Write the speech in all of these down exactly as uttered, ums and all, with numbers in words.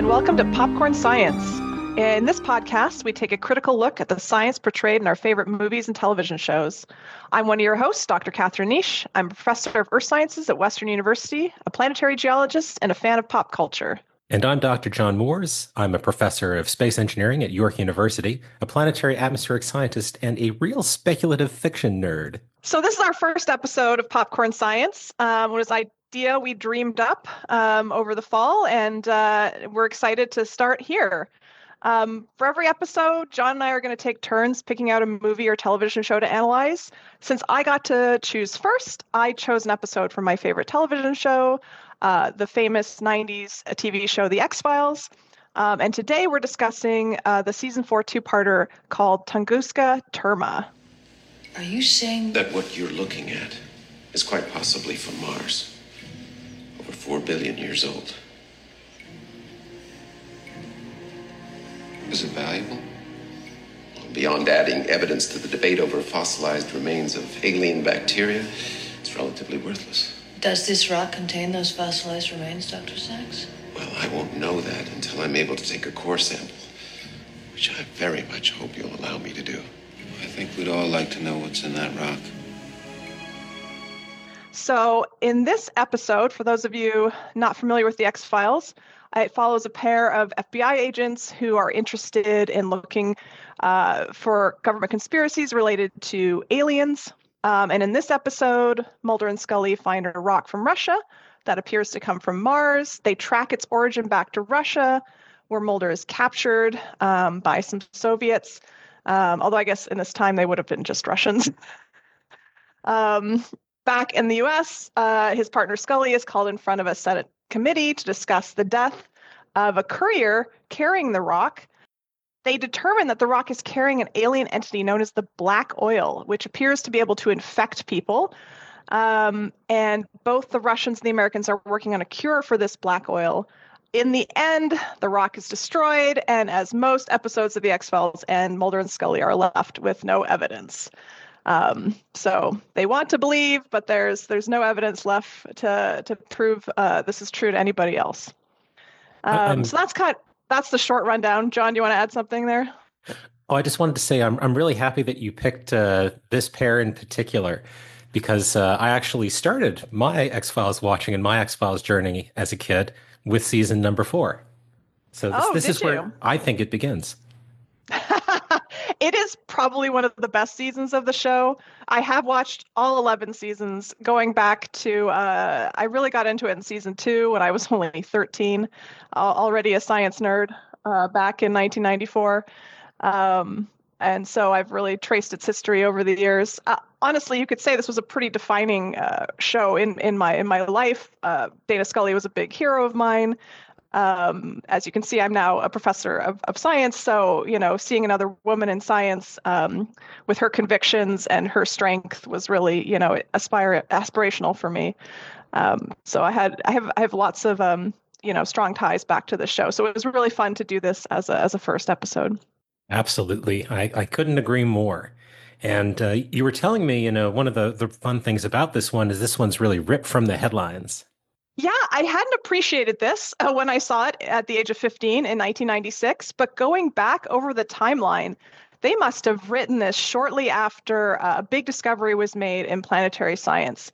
and welcome to Popcorn Science. In this podcast, we take a critical look at the science portrayed in our favorite movies and television shows. I'm one of your hosts, Doctor Catherine Nish. I'm a professor of Earth Sciences at Western University, a planetary geologist, and a fan of pop culture. And I'm Doctor John Moores. I'm a professor of space engineering at York University, a planetary atmospheric scientist, and a real speculative fiction nerd. So this is our first episode of Popcorn Science. Um, it was idea we dreamed up um, over the fall, and uh, we're excited to start here. Um, for every episode, John and I are going to take turns picking out a movie or television show to analyze. Since I got to choose first, I chose an episode from my favorite television show, uh, the famous nineties T V show, The X-Files. Um, and today we're discussing uh, the season four two-parter called Tunguska Terma. Are you saying that what you're looking at is quite possibly from Mars, over four billion years old? Is it valuable? Well, beyond adding evidence to the debate over fossilized remains of alien bacteria, it's relatively worthless. Does this rock contain those fossilized remains, Doctor Sachs? Well, I won't know that until I'm able to take a core sample, which I very much hope you'll allow me to do. I think we'd all like to know what's in that rock. So in this episode, for those of you not familiar with the X-Files, it follows a pair of F B I agents who are interested in looking uh, for government conspiracies related to aliens. Um, and in this episode, Mulder and Scully find a rock from Russia that appears to come from Mars. They track its origin back to Russia, where Mulder is captured um, by some Soviets. Um, although I guess in this time they would have been just Russians. um, back in the U S, uh, his partner Scully is called in front of a Senate committee to discuss the death of a courier carrying the rock. They determine that the rock is carrying an alien entity known as the black oil, which appears to be able to infect people. Um, and both the Russians and the Americans are working on a cure for this black oil. In the end, the rock is destroyed, and as most episodes of The X-Files end, Mulder and Scully are left with no evidence. Um, so they want to believe, but there's there's no evidence left to to prove uh, this is true to anybody else. Um, so that's kind of, that's the short rundown. John, do you want to add something there? Oh, I just wanted to say I'm I'm really happy that you picked uh, this pair in particular, because uh, I actually started my X-Files watching and my X-Files journey as a kid with season number four. So this, oh, this is you? where I think it begins. It is probably one of the best seasons of the show. I have watched all eleven seasons, going back to, uh, I really got into it in season two when I was only thirteen, uh, already a science nerd uh, back in nineteen ninety-four. Um, and so I've really traced its history over the years. Uh, honestly, you could say this was a pretty defining uh, show in, in my in my life. Uh, Dana Scully was a big hero of mine. Um, as you can see, I'm now a professor of, of science. So, you know, seeing another woman in science um, with her convictions and her strength was really, you know, aspire aspirational for me. Um, so I had I have I have lots of, um, you know, strong ties back to the show. So it was really fun to do this as a as a first episode. Absolutely. I, I couldn't agree more. And uh, you were telling me, you know, one of the, the fun things about this one is this one's really ripped from the headlines. Yeah, I hadn't appreciated this uh, when I saw it at the age of fifteen in nineteen ninety-six, but going back over the timeline, they must have written this shortly after uh, a big discovery was made in planetary science.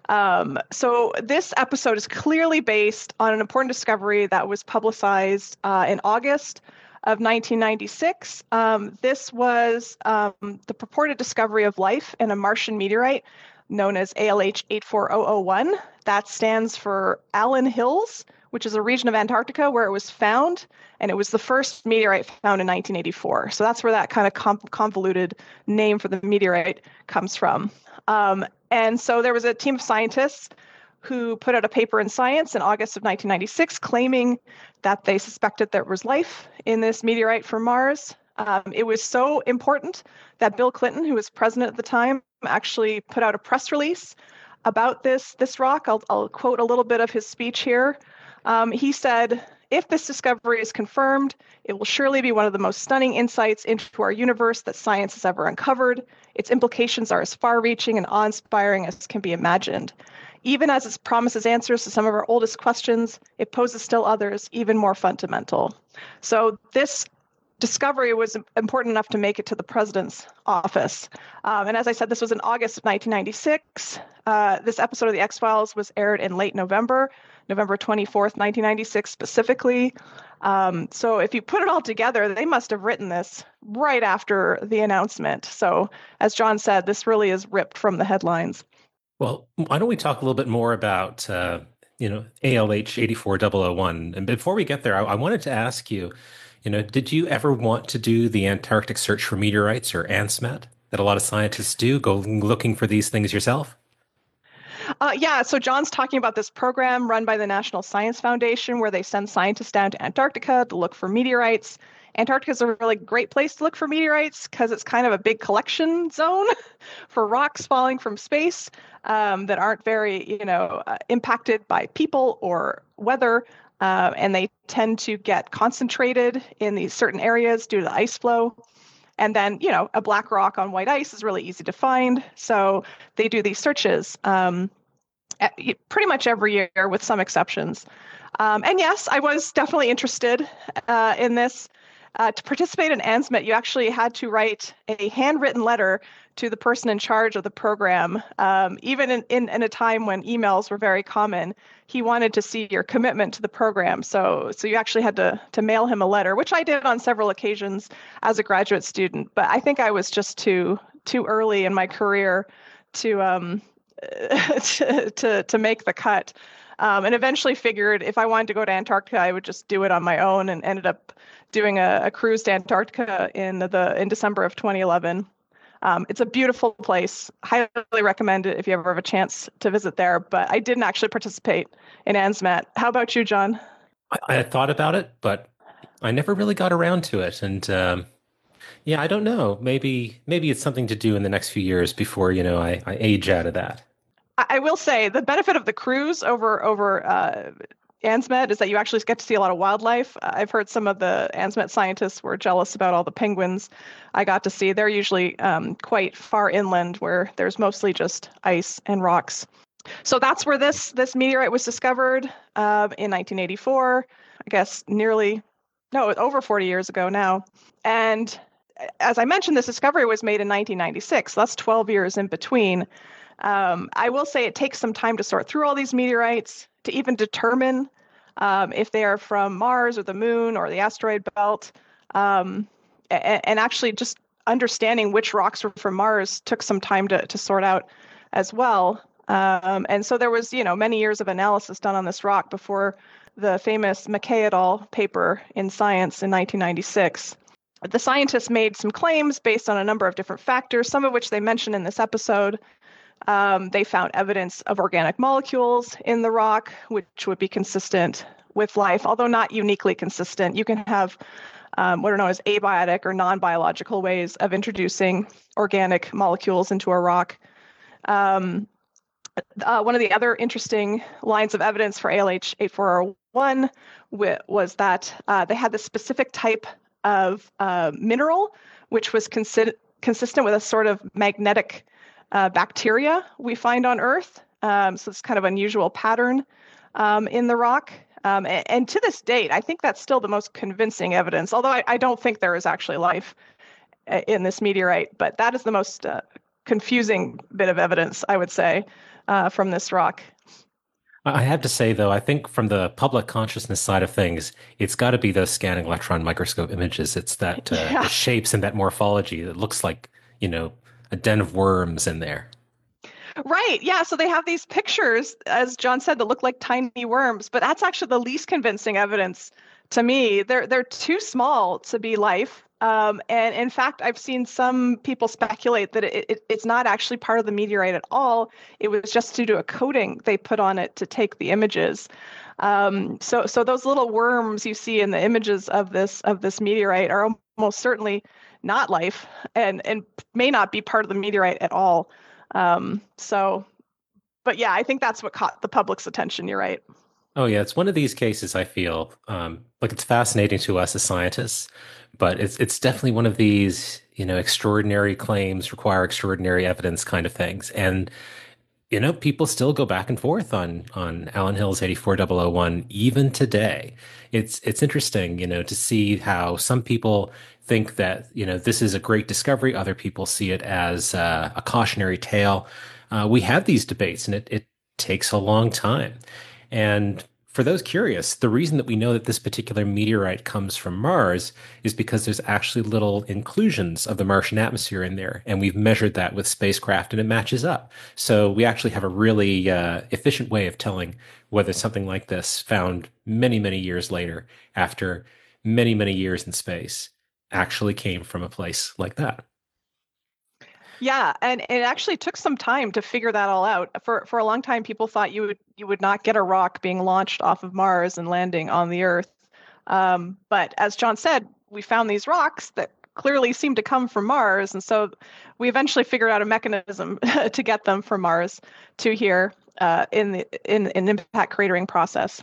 Um, so this episode is clearly based on an important discovery that was publicized uh, in August of nineteen ninety-six. Um, this was um, the purported discovery of life in a Martian meteorite known as A L H eight four zero zero one. That stands for Allen Hills, which is a region of Antarctica where it was found, and it was the first meteorite found in nineteen eighty-four. So that's where that kind of convoluted name for the meteorite comes from. Um, and so there was a team of scientists who put out a paper in Science in August of nineteen ninety-six claiming that they suspected there was life in this meteorite from Mars. Um, it was so important that Bill Clinton, who was president at the time, actually put out a press release about this, this rock. I'll, I'll quote a little bit of his speech here. Um, he said, "If this discovery is confirmed, it will surely be one of the most stunning insights into our universe that science has ever uncovered. Its implications are as far-reaching and awe-inspiring as can be imagined. Even as it promises answers to some of our oldest questions, it poses still others even more fundamental. So this discovery was important enough to make it to the president's office. Um, and as I said, this was in August of nineteen ninety-six. Uh, this episode of The X-Files was aired in late November, November twenty-fourth, nineteen ninety-six specifically. Um, so if you put it all together, they must have written this right after the announcement. So as John said, this really is ripped from the headlines. Well, why don't we talk a little bit more about, uh, you know, A L H eight four zero zero one? And before we get there, I, I wanted to ask you, you know, did you ever want to do the Antarctic Search for Meteorites, or ANSMET, that a lot of scientists do, go looking for these things yourself? Uh, yeah, so John's talking about this program run by the National Science Foundation where they send scientists down to Antarctica to look for meteorites. Antarctica is a really great place to look for meteorites because it's kind of a big collection zone for rocks falling from space um, that aren't very, you know, uh, impacted by people or weather. Uh, and they tend to get concentrated in these certain areas due to the ice flow. And then, you know, a black rock on white ice is really easy to find. So they do these searches um, at, pretty much every year with some exceptions. Um, and yes, I was definitely interested uh, in this. Uh, to participate in ANSMET, you actually had to write a handwritten letter to the person in charge of the program. Um, even in, in, in a time when emails were very common, he wanted to see your commitment to the program. So so you actually had to, to mail him a letter, which I did on several occasions as a graduate student. But I think I was just too too early in my career to um, to, to, to make the cut. Um, and eventually figured if I wanted to go to Antarctica, I would just do it on my own, and ended up doing a, a cruise to Antarctica in the in December of twenty eleven. Um, it's a beautiful place. Highly recommend it if you ever have a chance to visit there. But I didn't actually participate in ANSMET. How about you, John? I, I had thought about it, but I never really got around to it. And um, yeah, I don't know. Maybe maybe it's something to do in the next few years before, you know, I, I age out of that. I will say the benefit of the cruise over over uh, ANSMET is that you actually get to see a lot of wildlife. I've heard some of the ANSMET scientists were jealous about all the penguins I got to see. They're usually um, quite far inland where there's mostly just ice and rocks. So that's where this this meteorite was discovered uh, in nineteen eighty-four, I guess nearly, no, over forty years ago now. And as I mentioned, this discovery was made in nineteen ninety-six. So that's twelve years in between. Um, I will say it takes some time to sort through all these meteorites to even determine um, if they are from Mars or the moon or the asteroid belt. Um, and, and actually just understanding which rocks were from Mars took some time to, to sort out as well. Um, and so there was, you know, many years of analysis done on this rock before the famous McKay et al. Paper in Science in nineteen ninety-six. The scientists made some claims based on a number of different factors, some of which they mentioned in this episode. Um, they found evidence of organic molecules in the rock, which would be consistent with life, although not uniquely consistent. You can have um, what are known as abiotic or non-biological ways of introducing organic molecules into a rock. Um, uh, one of the other interesting lines of evidence for A L H eight four zero one was that uh, they had this specific type of uh, mineral, which was consi- consistent with a sort of magnetic Uh, bacteria we find on Earth. Um, so it's kind of unusual pattern um, in the rock. Um, and, and to this date, I think that's still the most convincing evidence, although I, I don't think there is actually life in this meteorite. But that is the most uh, confusing bit of evidence, I would say, uh, from this rock. I have to say, though, I think from the public consciousness side of things, it's got to be those scanning electron microscope images. It's that uh, yeah. the shapes and that morphology that looks like, you know, a den of worms in there. Right. Yeah. So they have these pictures, as John said, that look like tiny worms, but that's actually the least convincing evidence to me. They're they're too small to be life. Um, and in fact, I've seen some people speculate that it, it, it's not actually part of the meteorite at all. It was just due to a coating they put on it to take the images. Um, so so those little worms you see in the images of this of this meteorite are almost certainly not life, and and may not be part of the meteorite at all. Um, so, but yeah, I think that's what caught the public's attention. You're right. Oh yeah, it's one of these cases. I feel um, like it's fascinating to us as scientists, but it's it's definitely one of these, you know, extraordinary claims require extraordinary evidence kind of things. And you know, people still go back and forth on on Alan Hill's eighty-four thousand one even today. It's it's interesting, you know, to see how some people think that, you know, this is a great discovery. Other people see it as uh, a cautionary tale. Uh, we have these debates, and it it takes a long time. And for those curious, the reason that we know that this particular meteorite comes from Mars is because there's actually little inclusions of the Martian atmosphere in there. And we've measured that with spacecraft and it matches up. So we actually have a really uh, efficient way of telling whether something like this, found many, many years later, after many, many years in space, actually came from a place like that. Yeah, and it actually took some time to figure that all out. For for a long time, people thought you would you would not get a rock being launched off of Mars and landing on the Earth. Um, but as John said, we found these rocks that clearly seem to come from Mars, and so we eventually figured out a mechanism to get them from Mars to here uh, in the in an impact cratering process.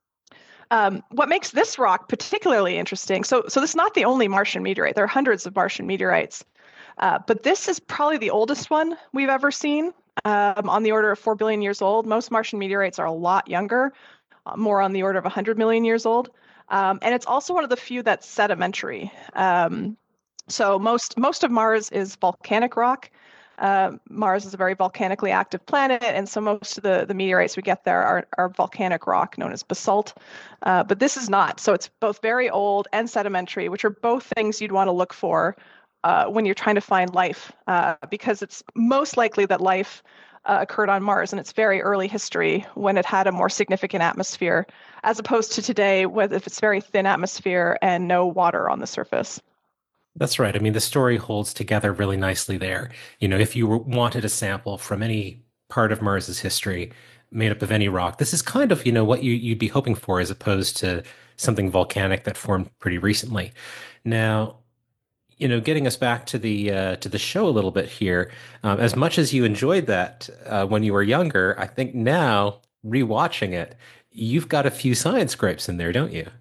Um, what makes this rock particularly interesting? So so this is not the only Martian meteorite. There are hundreds of Martian meteorites. Uh, but this is probably the oldest one we've ever seen, um, on the order of four billion years old. Most Martian meteorites are a lot younger, uh, more on the order of one hundred million years old. Um, and it's also one of the few that's sedimentary. Um, so most most of Mars is volcanic rock. Uh, Mars is a very volcanically active planet, and so most of the, the meteorites we get there are, are volcanic rock known as basalt. Uh, but this is not. So it's both very old and sedimentary, which are both things you'd want to look for Uh, when you're trying to find life, uh, because it's most likely that life uh, occurred on Mars in its very early history when it had a more significant atmosphere, as opposed to today, with if it's very thin atmosphere and no water on the surface. That's right. I mean, the story holds together really nicely there. You know, if you were, wanted a sample from any part of Mars's history made up of any rock, this is kind of, you know, what you, you'd be hoping for as opposed to something volcanic that formed pretty recently. Now, you know, getting us back to the uh, to the show a little bit here. Um, as much as you enjoyed that uh, when you were younger, I think now rewatching it, you've got a few science gripes in there, don't you?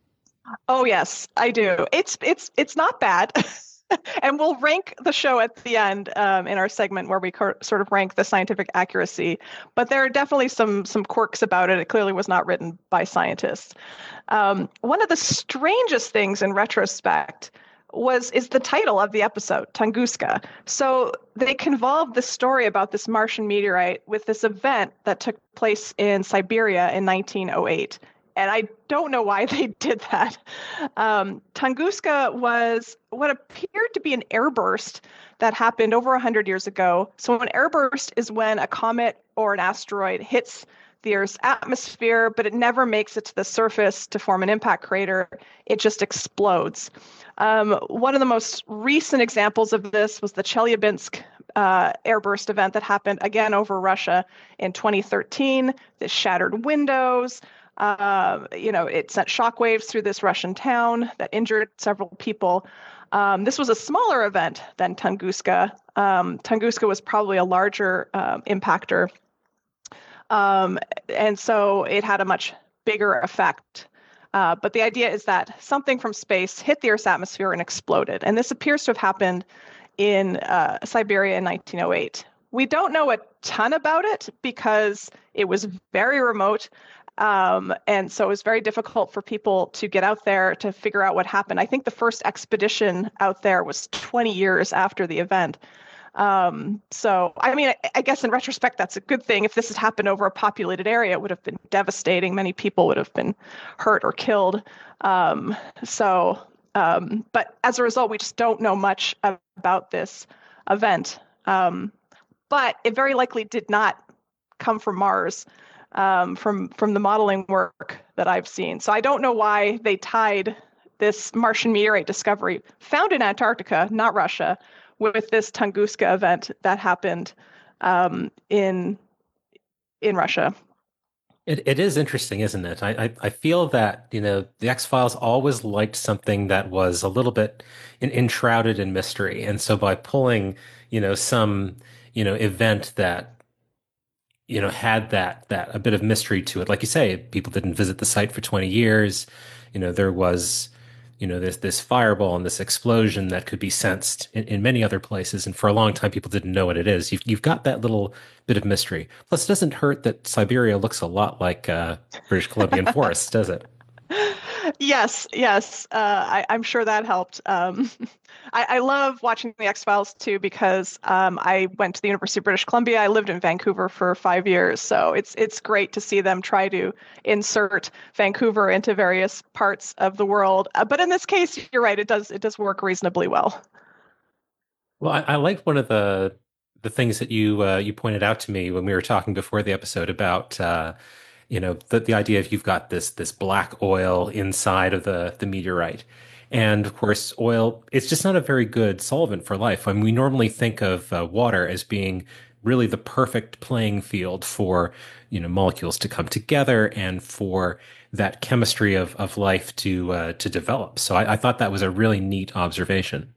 Oh yes, I do. It's it's it's not bad. And we'll rank the show at the end um, in our segment where we co- sort of rank the scientific accuracy. But there are definitely some some quirks about it. It clearly was not written by scientists. Um, one of the strangest things in retrospect was is the title of the episode, Tunguska. So they convolved the story about this Martian meteorite with this event that took place in Siberia in nineteen oh eight. And I don't know why they did that. Um, Tunguska was what appeared to be an airburst that happened over one hundred years ago. So an airburst is when a comet or an asteroid hits the Earth's atmosphere, but it never makes it to the surface to form an impact crater. It just explodes. Um, one of the most recent examples of this was the Chelyabinsk uh, airburst event that happened again over Russia in twenty thirteen. This shattered windows. Uh, you know, it sent shockwaves through this Russian town that injured several people. Um, this was a smaller event than Tunguska. Um, Tunguska was probably a larger uh, impactor. Um, and so it had a much bigger effect. Uh, but the idea is that something from space hit the Earth's atmosphere and exploded. And this appears to have happened in uh, Siberia in nineteen oh eight. We don't know a ton about it because it was very remote. Um, and so it was very difficult for people to get out there to figure out what happened. I think the first expedition out there was twenty years after the event. Um, so, I mean, I, I guess in retrospect, that's a good thing. If this had happened over a populated area, it would have been devastating. Many people would have been hurt or killed. Um, so, um, but as a result, we just don't know much about this event. Um, but it very likely did not come from Mars, um, from, from the modeling work that I've seen. So I don't know why they tied this Martian meteorite discovery found in Antarctica, not Russia, with this Tunguska event that happened um, in in Russia. It it is interesting, isn't it? I, I I feel that, you know, the X-Files always liked something that was a little bit in, enshrouded in mystery, and so by pulling, you know, some, you know, event that, you know, had that that a bit of mystery to it, like you say, people didn't visit the site for twenty years. You know, there was you know, this this fireball and this explosion that could be sensed in, in many other places. And for a long time, people didn't know what it is. You've you've got that little bit of mystery. Plus, it doesn't hurt that Siberia looks a lot like uh, British Columbian forests, does it? Yes, yes. Uh, I, I'm sure that helped. Um, I, I love watching the X-Files too because um, I went to the University of British Columbia. I lived in Vancouver for five years, so it's it's great to see them try to insert Vancouver into various parts of the world. Uh, but in this case, you're right. It does it does work reasonably well. Well, I, I like one of the the things that you uh, you pointed out to me when we were talking before the episode about uh, you know the the idea of you've got this this black oil inside of the the meteorite. And of course, oil, it's just not a very good solvent for life. I mean, we normally think of uh, water as being really the perfect playing field for, you know, molecules to come together and for that chemistry of, of life to uh, to develop. So I, I thought that was a really neat observation.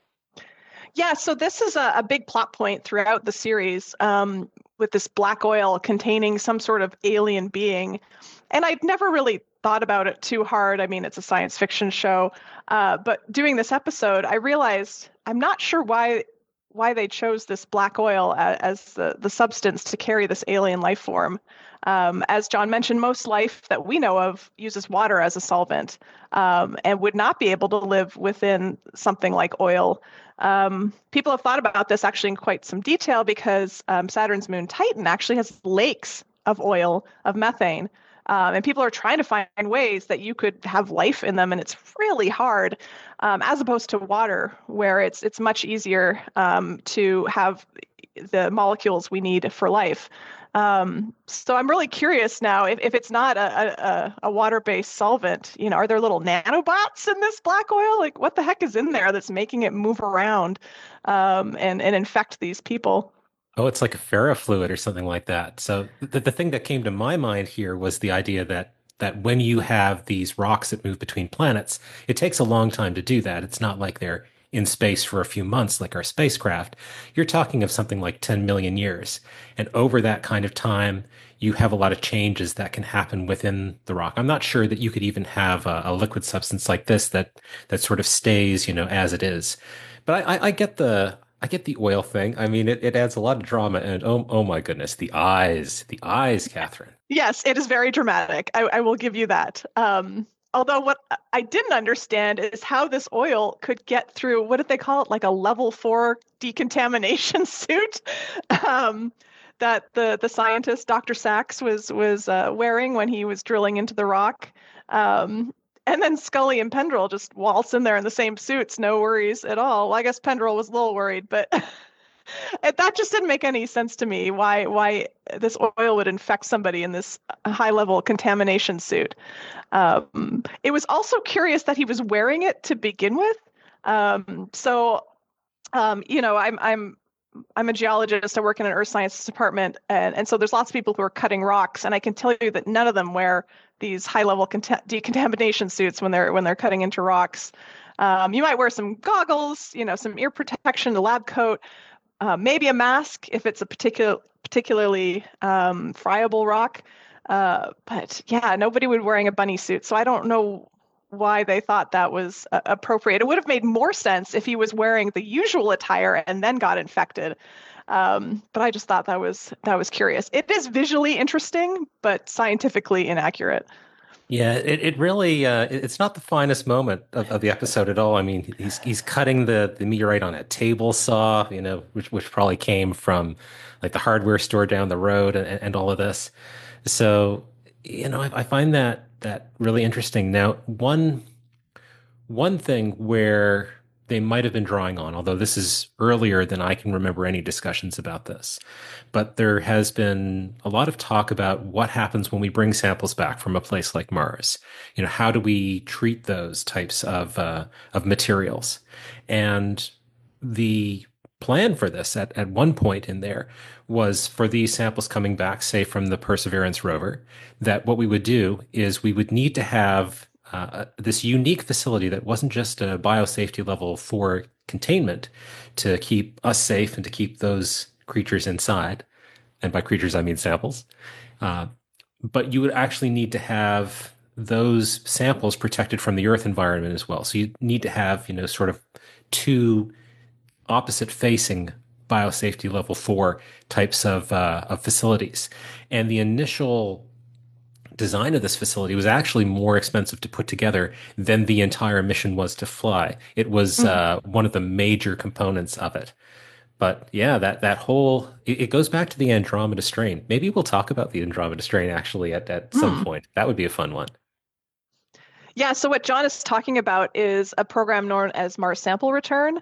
Yeah, so this is a, a big plot point throughout the series, um, with this black oil containing some sort of alien being. And I'd never really thought about it too hard. I mean, it's a science fiction show. Uh, but doing this episode, I realized I'm not sure why why they chose this black oil as, as the, the substance to carry this alien life form. Um, as John mentioned, most life that we know of uses water as a solvent, um, and would not be able to live within something like oil. Um, people have thought about this actually in quite some detail because um, Saturn's moon Titan actually has lakes of oil, of methane. Um, and people are trying to find ways that you could have life in them, and it's really hard, um, as opposed to water, where it's it's much easier um, to have the molecules we need for life. Um, so I'm really curious now if, if it's not a, a, a water-based solvent, you know, are there little nanobots in this black oil? Like, what the heck is in there that's making it move around um, and and infect these people? Oh, it's like a ferrofluid or something like that. So the, the thing that came to my mind here was the idea that that when you have these rocks that move between planets, it takes a long time to do that. It's not like they're in space for a few months like our spacecraft. You're talking of something like ten million years. And over that kind of time, you have a lot of changes that can happen within the rock. I'm not sure that you could even have a, a liquid substance like this that that sort of stays, you know, as it is. But I, I, I get the I get the oil thing. I mean, it, it adds a lot of drama, and oh, oh my goodness, the eyes, the eyes, Catherine. Yes, it is very dramatic. I, I will give you that. Um, although what I didn't understand is how this oil could get through, what did they call it? Like a level four decontamination suit um, that the, the scientist, Doctor Sachs, was, was uh, wearing when he was drilling into the rock. Um, And then Scully and Pendrell just waltz in there in the same suits, no worries at all. Well, I guess Pendrell was a little worried, but that just didn't make any sense to me. Why why this oil would infect somebody in this high level contamination suit? Um, it was also curious that he was wearing it to begin with. Um, so, um, you know, I'm I'm I'm a geologist. I work in an earth sciences department, and, and so there's lots of people who are cutting rocks, and I can tell you that none of them wear these high-level cont- decontamination suits when they're when they're cutting into rocks. Um, you might wear some goggles, you know, some ear protection, a lab coat, uh, maybe a mask if it's a particular particularly um, friable rock. Uh, but yeah, nobody would be wearing a bunny suit, so I don't know why they thought that was uh, appropriate. It would have made more sense if he was wearing the usual attire and then got infected. Um, but I just thought that was that was curious. It is visually interesting, but scientifically inaccurate. Yeah, it, it really uh, it's not the finest moment of, of the episode at all. I mean, he's he's cutting the, the meteorite on a table saw, you know, which which probably came from like the hardware store down the road and, and all of this. So, you know, I, I find that that really interesting. Now, one one thing where they might have been drawing on, although this is earlier than I can remember any discussions about this, but there has been a lot of talk about what happens when we bring samples back from a place like Mars. You know, how do we treat those types of uh, of materials? And the plan for this at, at one point in there was for these samples coming back, say from the Perseverance rover, that what we would do is we would need to have uh, this unique facility that wasn't just a biosafety level for containment to keep us safe and to keep those creatures inside. And by creatures, I mean samples. Uh, but you would actually need to have those samples protected from the Earth environment as well. So you need to have, you know, sort of two opposite facing biosafety level four types of uh, of facilities. And the initial design of this facility was actually more expensive to put together than the entire mission was to fly. It was Mhm. uh, one of the major components of it. But yeah, that that whole it, it goes back to the Andromeda strain. Maybe we'll talk about the Andromeda strain actually at, at some Mm. point. That would be a fun one. Yeah, so what John is talking about is a program known as Mars Sample Return.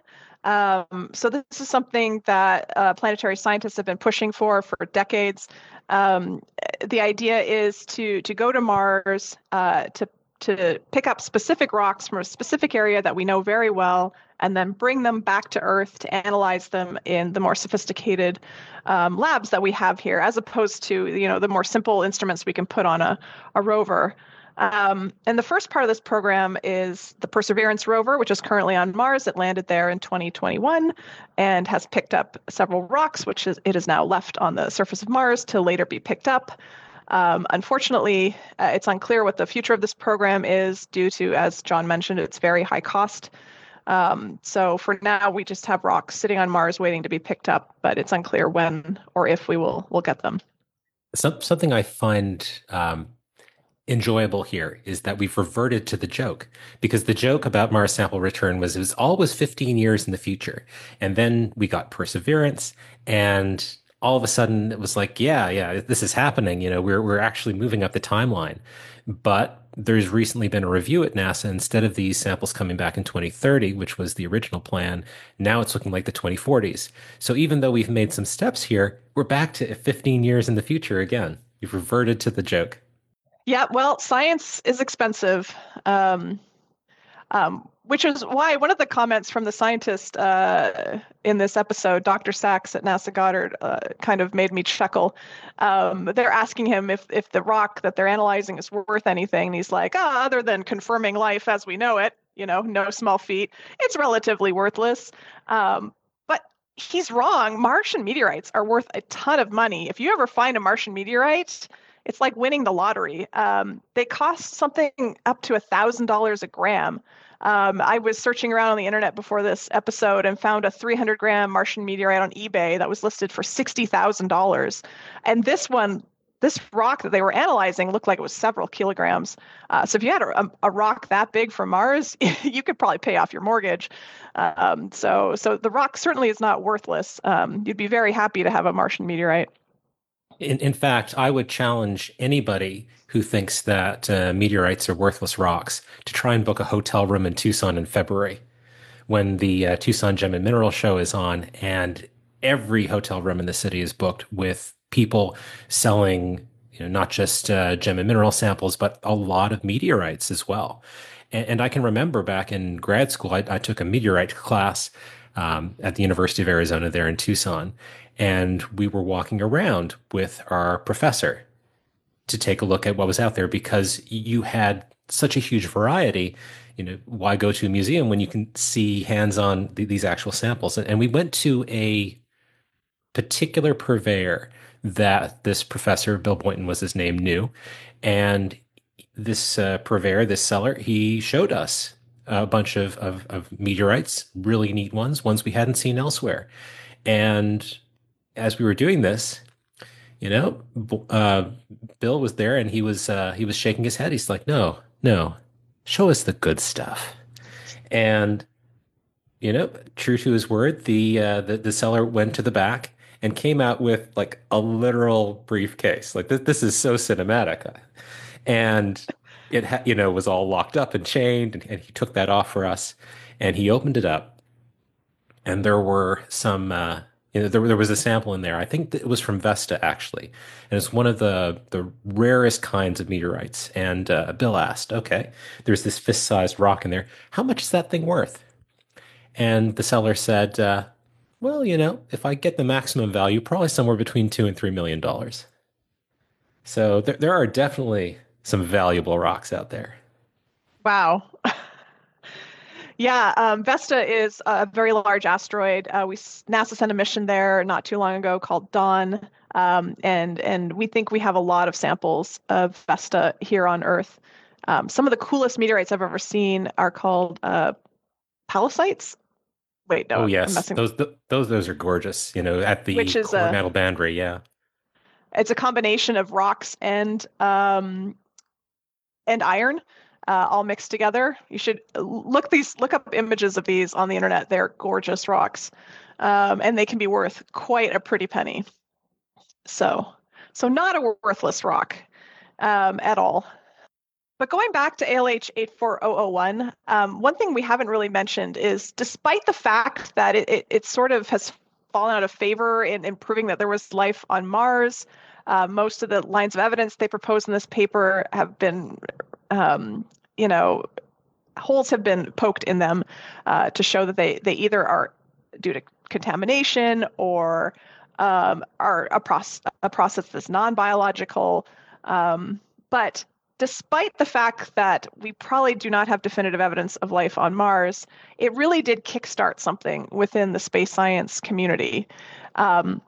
Um, so this is something that uh, planetary scientists have been pushing for for decades. Um, the idea is to to go to Mars, uh, to to pick up specific rocks from a specific area that we know very well, and then bring them back to Earth to analyze them in the more sophisticated um, labs that we have here, as opposed to you know the more simple instruments we can put on a, a rover. Um, and the first part of this program is the Perseverance rover, which is currently on Mars. It landed there in twenty twenty-one and has picked up several rocks, which is it is now left on the surface of Mars to later be picked up. Um, unfortunately, uh, it's unclear what the future of this program is due to, as John mentioned, its very high cost. Um, so for now, we just have rocks sitting on Mars waiting to be picked up, but it's unclear when or if we will will get them. Some, something I find um, enjoyable here is that we've reverted to the joke, because the joke about Mars Sample Return was it was always fifteen years in the future. And then we got Perseverance, and all of a sudden it was like, yeah, yeah, this is happening. You know, we're we're actually moving up the timeline. But there's recently been a review at NASA. Instead of these samples coming back in twenty thirty, which was the original plan, now it's looking like the twenty forties. So even though we've made some steps here, we're back to fifteen years in the future again. We've reverted to the joke. Yeah, well, science is expensive, um, um, which is why one of the comments from the scientist uh, in this episode, Doctor Sachs at NASA Goddard, uh, kind of made me chuckle. Um, they're asking him if if the rock that they're analyzing is worth anything. And he's like, ah, other than confirming life as we know it, you know, no small feat, it's relatively worthless. Um, but he's wrong. Martian meteorites are worth a ton of money. If you ever find a Martian meteorite, it's like winning the lottery. Um, they cost something up to a thousand dollars a gram. Um, I was searching around on the internet before this episode and found a three hundred gram Martian meteorite on eBay that was listed for sixty thousand dollars. And this one, this rock that they were analyzing looked like it was several kilograms. Uh, so if you had a, a rock that big from Mars, you could probably pay off your mortgage. Um, so, so the rock certainly is not worthless. Um, you'd be very happy to have a Martian meteorite. In, in fact, I would challenge anybody who thinks that uh, meteorites are worthless rocks to try and book a hotel room in Tucson in February when the uh, Tucson Gem and Mineral Show is on, and every hotel room in the city is booked with people selling, you know, not just uh, gem and mineral samples, but a lot of meteorites as well. And, and I can remember back in grad school, I, I took a meteorite class um, at the University of Arizona there in Tucson. And we were walking around with our professor to take a look at what was out there, because you had such a huge variety. You know, why go to a museum when you can see hands-on th- these actual samples? And, and we went to a particular purveyor that this professor, Bill Boynton was his name, knew. And this uh, purveyor, this seller, he showed us a bunch of, of, of meteorites, really neat ones, ones we hadn't seen elsewhere. And as we were doing this, you know, uh, Bill was there, and he was uh, he was shaking his head. He's like, "No, no, show us the good stuff." And you know, true to his word, the uh, the the seller went to the back and came out with like a literal briefcase. Like this, this is so cinematic, and it ha- you know was all locked up and chained. And, and he took that off for us, and he opened it up, and there were some. Uh, You know, there, there was a sample in there. I think that it was from Vesta, actually. And it's one of the, the rarest kinds of meteorites. And uh, Bill asked, okay, there's this fist-sized rock in there. How much is that thing worth? And the seller said, uh, well, you know, if I get the maximum value, probably somewhere between two and three million dollars. So there, there are definitely some valuable rocks out there. Wow. Yeah, um, Vesta is a very large asteroid. Uh, we NASA sent a mission there not too long ago called Dawn, um, and and we think we have a lot of samples of Vesta here on Earth. Um, some of the coolest meteorites I've ever seen are called uh, pallasites. Wait, no, Oh I'm yes, messing. those th- those those are gorgeous. You know, at Which the is a coronal boundary. Yeah. it's a combination of rocks and um, and iron, uh, all mixed together. You should look these look up images of these on the internet. They're gorgeous rocks, um, and they can be worth quite a pretty penny. So, so not a worthless rock um, at all. But going back to A L H eight four zero zero one, um, one thing we haven't really mentioned is, despite the fact that it, it, it sort of has fallen out of favor in, in proving that there was life on Mars, uh, most of the lines of evidence they propose in this paper have been, um, you know, holes have been poked in them uh, to show that they they either are due to contamination or um, are a, proce- a process that's non-biological. Um, but despite the fact that we probably do not have definitive evidence of life on Mars, it really did kickstart something within the space science community. Um,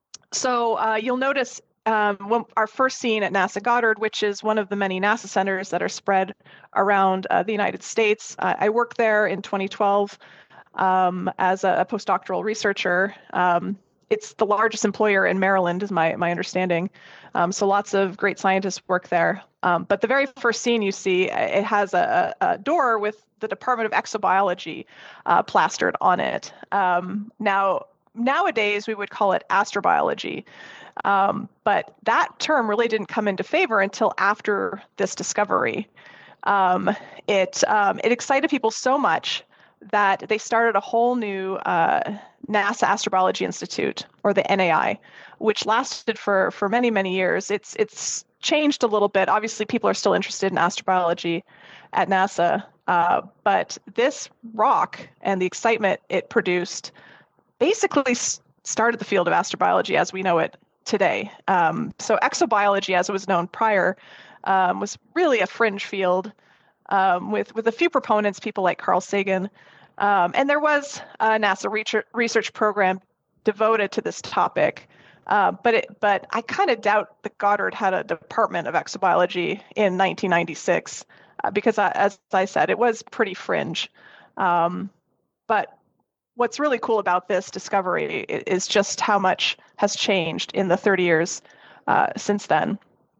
so uh, you'll notice um, when our first scene at NASA Goddard, which is one of the many NASA centers that are spread around uh, the United States. Uh, I worked there in twenty twelve um, as a, a postdoctoral researcher. Um, it's the largest employer in Maryland, is my my understanding. Um, so lots of great scientists work there. Um, but the very first scene you see, it has a, a door with the Department of Exobiology uh, plastered on it. Um, now, nowadays, we would call it astrobiology. Um, but that term really didn't come into favor until after this discovery. Um, it um, it excited people so much that they started a whole new uh, NASA Astrobiology Institute, or the N A I, which lasted for for many many years. It's it's changed a little bit. Obviously, people are still interested in astrobiology at NASA, uh, but this rock and the excitement it produced basically started the field of astrobiology as we know it today. Um, so exobiology, as it was known prior, um, was really a fringe field um, with with a few proponents, people like Carl Sagan, um, and there was a NASA research, research program devoted to this topic. Uh, but it, but I kind of doubt that Goddard had a department of exobiology in nineteen ninety-six uh, because, I, as I said, it was pretty fringe. Um, but what's really cool about this discovery is just how much has changed in the thirty years uh, since then.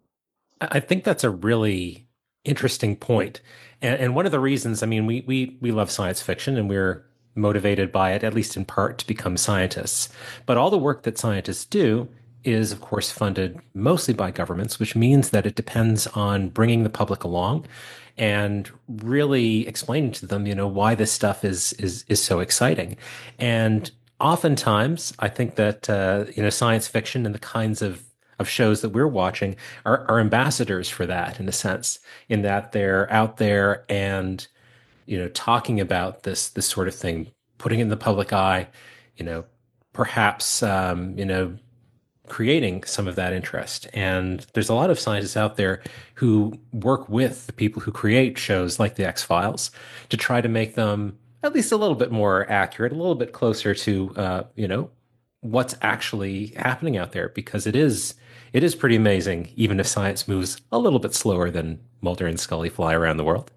I think that's a really interesting point. And, and one of the reasons, I mean, we, we, we love science fiction and we're motivated by it, at least in part, to become scientists. But all the work that scientists do is, of course, funded mostly by governments, which means that it depends on bringing the public along and really explaining to them, you know, why this stuff is is is so exciting. And oftentimes, I think that uh, you know, science fiction and the kinds of of shows that we're watching are, are ambassadors for that, in a sense, in that they're out there and, you know, talking about this this sort of thing, putting it in the public eye, you know, perhaps um, you know, creating some of that interest. And there's a lot of scientists out there who work with the people who create shows like the X-Files to try to make them at least a little bit more accurate, a little bit closer to uh, you know, what's actually happening out there, because it is it is pretty amazing, even if science moves a little bit slower than Mulder and Scully fly around the world.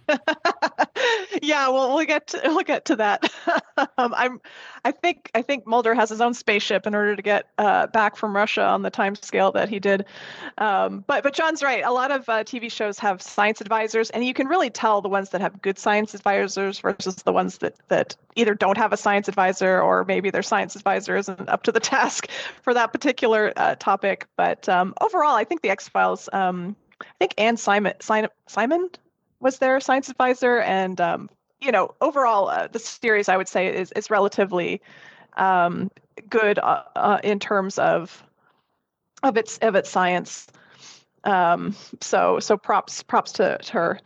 Yeah, well, we'll get to, we'll get to that. um, I'm, I think I think Mulder has his own spaceship in order to get uh, back from Russia on the time scale that he did. Um, but but John's right. A lot of uh, T V shows have science advisors, and you can really tell the ones that have good science advisors versus the ones that that either don't have a science advisor, or maybe their science advisor isn't up to the task for that particular uh, topic. But um, overall, I think the X-Files. Um, I think Anne Simon Simon. Simon was their science advisor, and um, you know, overall, uh, the series I would say is is relatively um, good uh, uh, in terms of of its of its science. Um, so so props props to, to her.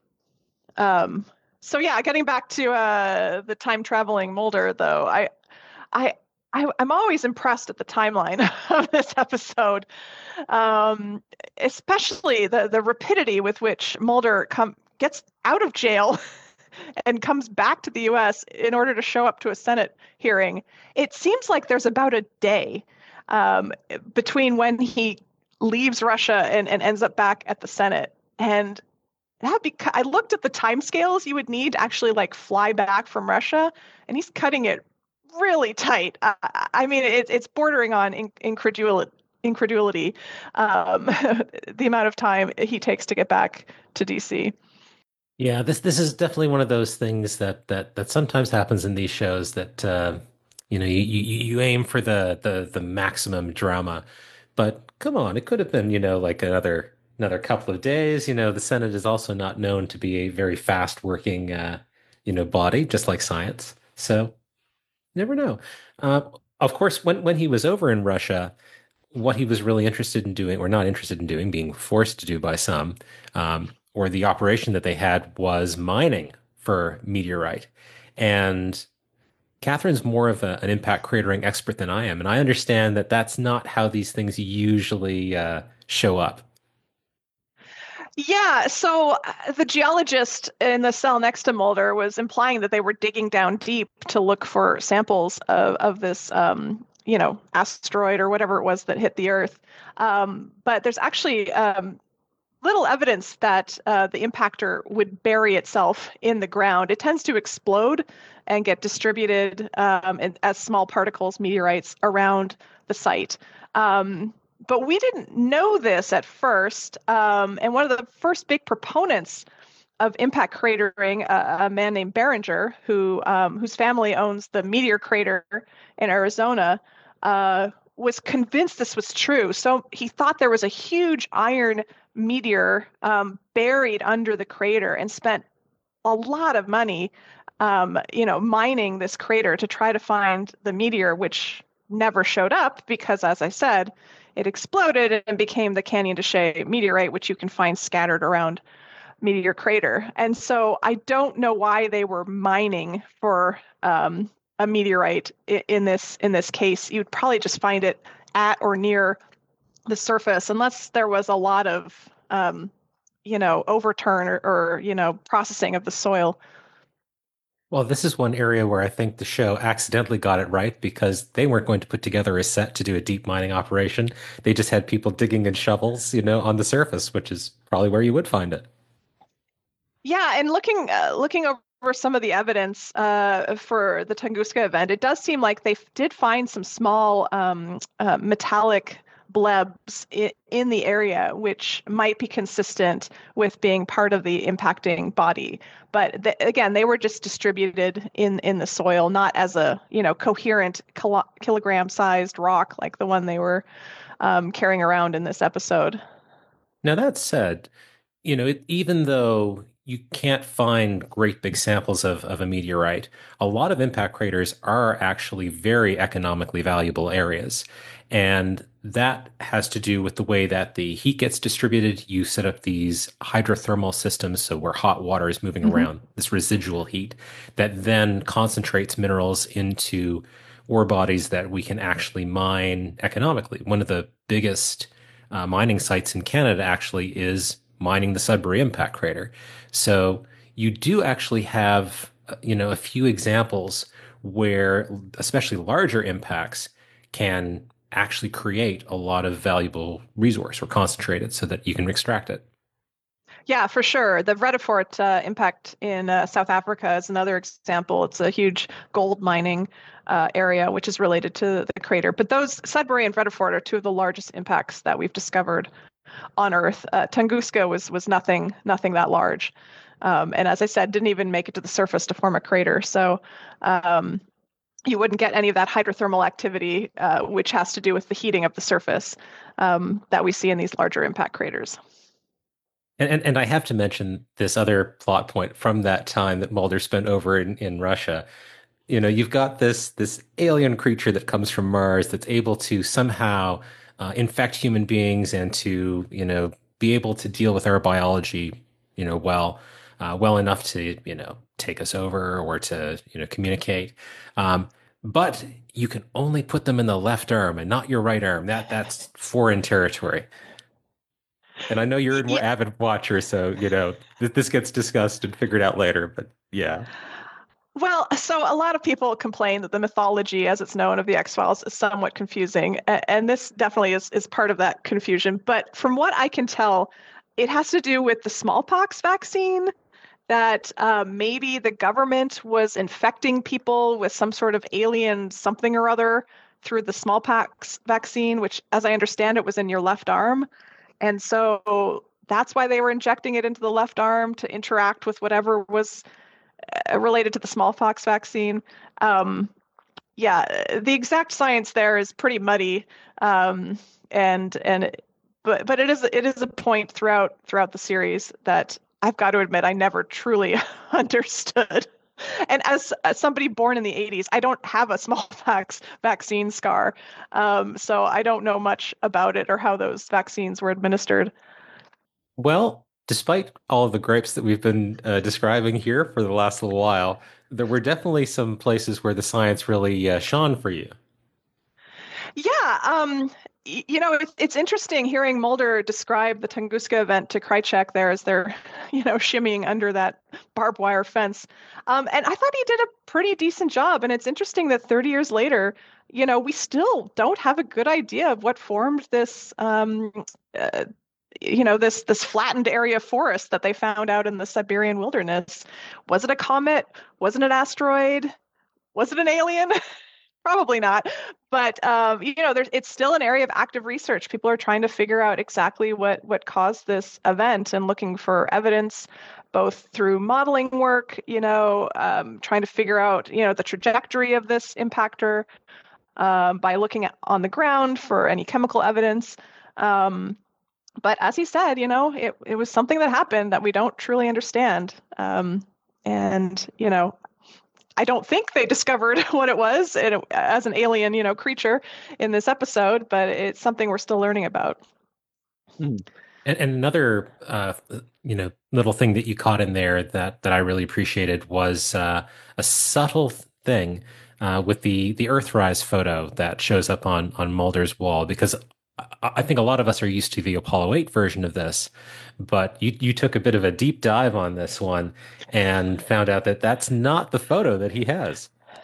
Um, so yeah, getting back to uh, the time traveling Mulder, though, I I. I, I'm always impressed at the timeline of this episode, um, especially the the rapidity with which Mulder come gets out of jail and comes back to the U S in order to show up to a Senate hearing. It seems like there's about a day um, between when he leaves Russia and, and ends up back at the Senate. And that be, I looked at the timescales you would need to actually like fly back from Russia, and he's cutting it really tight. Uh, I mean, it, it's bordering on in, incredulity. incredulity um, the amount of time he takes to get back to D C. Yeah, this this is definitely one of those things that that that sometimes happens in these shows that uh, you know you, you you aim for the the the maximum drama, but come on, it could have been you know like another another couple of days. You know, the Senate is also not known to be a very fast working uh, you know body, just like science. So you never know. Uh, of course, when when he was over in Russia, what he was really interested in doing, or not interested in doing, being forced to do by some, um, or the operation that they had was mining for meteorite. And Catherine's more of a, an impact cratering expert than I am. And I understand that that's not how these things usually uh, show up. Yeah, so uh, the geologist in the cell next to Mulder was implying that they were digging down deep to look for samples of, of this, um, you know, asteroid or whatever it was that hit the Earth. Um, but there's actually um, little evidence that uh, the impactor would bury itself in the ground. It tends to explode and get distributed um, in, as small particles, meteorites, around the site. Um, But we didn't know this at first. Um, and one of the first big proponents of impact cratering, uh, a man named Barringer, who um, whose family owns the Meteor Crater in Arizona, uh, was convinced this was true. So he thought there was a huge iron meteor um, buried under the crater, and spent a lot of money, um, you know, mining this crater to try to find the meteor, which never showed up because, as I said, it exploded and became the Canyon de Chelly meteorite, which you can find scattered around Meteor Crater. And so I don't know why they were mining for um, a meteorite in, in this in this case. You'd probably just find it at or near the surface, unless there was a lot of um, you know overturn or, or you know processing of the soil. Well, this is one area where I think the show accidentally got it right, because they weren't going to put together a set to do a deep mining operation. They just had people digging in shovels, you know, on the surface, which is probably where you would find it. Yeah, and looking uh, looking over some of the evidence uh, for the Tunguska event, it does seem like they f- did find some small um, uh, metallic blebs i- in the area, which might be consistent with being part of the impacting body. But th- again, they were just distributed in in the soil, not as a you know coherent kilo- kilogram-sized rock like the one they were um, carrying around in this episode. Now, that said, you know, it, even though you can't find great big samples of, of a meteorite, a lot of impact craters are actually very economically valuable areas. And that has to do with the way that the heat gets distributed. You set up these hydrothermal systems, so where hot water is moving Mm-hmm. around, this residual heat that then concentrates minerals into ore bodies that we can actually mine economically. One of the biggest uh, mining sites in Canada actually is mining the Sudbury Impact Crater. So you do actually have, uh, you know, a few examples where especially larger impacts can actually create a lot of valuable resource or concentrate it so that you can extract it. Yeah, for sure. The Vredefort uh, impact in uh, South Africa is another example. It's a huge gold mining uh, area, which is related to the crater. But those, Sudbury and Vredefort, are two of the largest impacts that we've discovered on Earth. Uh, Tunguska was was nothing nothing that large, um, and as I said, didn't even make it to the surface to form a crater. So. Um, you wouldn't get any of that hydrothermal activity, uh, which has to do with the heating of the surface um, that we see in these larger impact craters. And, and and I have to mention this other plot point from that time that Mulder spent over in, in Russia. You know, you've got this this alien creature that comes from Mars that's able to somehow uh, infect human beings and to, you know, be able to deal with our biology, you know, well, uh, well enough to, you know, take us over or to, you know, communicate. Um, but you can only put them in the left arm and not your right arm. That that's foreign territory. And I know you're a more Yeah. avid watcher, so, you know, th this gets discussed and figured out later, but yeah. Well, so a lot of people complain that the mythology, as it's known, of the X-Files is somewhat confusing, a- and this definitely is is part of that confusion. But from what I can tell, it has to do with the smallpox vaccine, that uh, maybe the government was infecting people with some sort of alien something or other through the smallpox vaccine, which, as I understand it, was in your left arm. And so that's why they were injecting it into the left arm to interact with whatever was uh, related to the smallpox vaccine. Um, yeah, the exact science there is pretty muddy, um, and and but but it is it is a point throughout throughout the series that I've got to admit I never truly understood. And as, as somebody born in the eighties, I don't have a smallpox vaccine scar, um, so I don't know much about it or how those vaccines were administered. Well, despite all of the gripes that we've been uh, describing here for the last little while, there were definitely some places where the science really uh, shone for you. Yeah, um, y- you know, it's, it's interesting hearing Mulder describe the Tunguska event to Krycek there as they're, you know, shimmying under that barbed wire fence. Um, and I thought he did a pretty decent job. And it's interesting that thirty years later, you know, we still don't have a good idea of what formed this, um, uh, you know, this this flattened area of forest that they found out in the Siberian wilderness. Was it a comet? Was it an asteroid? Was it an alien? Probably not, but um, you know, there's it's still an area of active research. People are trying to figure out exactly what what caused this event and looking for evidence, both through modeling work, you know, um, trying to figure out, you know, the trajectory of this impactor um, by looking at on the ground for any chemical evidence. Um, but as he said, you know, it it was something that happened that we don't truly understand, um, and you know. I don't think they discovered what it was it, as an alien, you know, creature in this episode, but it's something we're still learning about. Hmm. And, and another, uh, you know, little thing that you caught in there that that I really appreciated was uh, a subtle thing uh, with the the Earthrise photo that shows up on on Mulder's wall, because I, I think a lot of us are used to the Apollo eight version of this, but you you took a bit of a deep dive on this one and found out that that's not the photo that he has.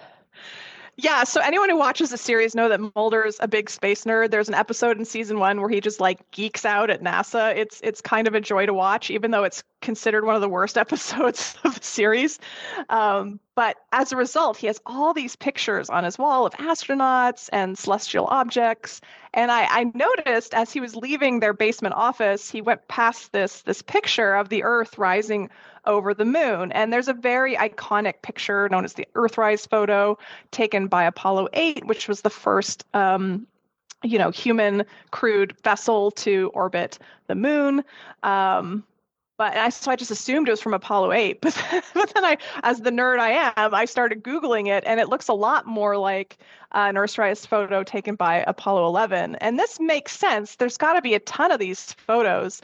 Yeah, so anyone who watches the series know that Mulder's a big space nerd. There's an episode in season one where he just like geeks out at NASA. It's it's kind of a joy to watch, even though it's considered one of the worst episodes of the series. Um, but as a result, he has all these pictures on his wall of astronauts and celestial objects. And I, I noticed as he was leaving their basement office, he went past this this picture of the Earth rising over the moon. And there's a very iconic picture known as the Earthrise photo taken by Apollo eight, which was the first um, you know, human crewed vessel to orbit the moon. Um, but I, so I just assumed it was from Apollo eight. But, but then I, as the nerd I am, I started Googling it, and it looks a lot more like uh, an Earthrise photo taken by Apollo eleven. And this makes sense. There's got to be a ton of these photos.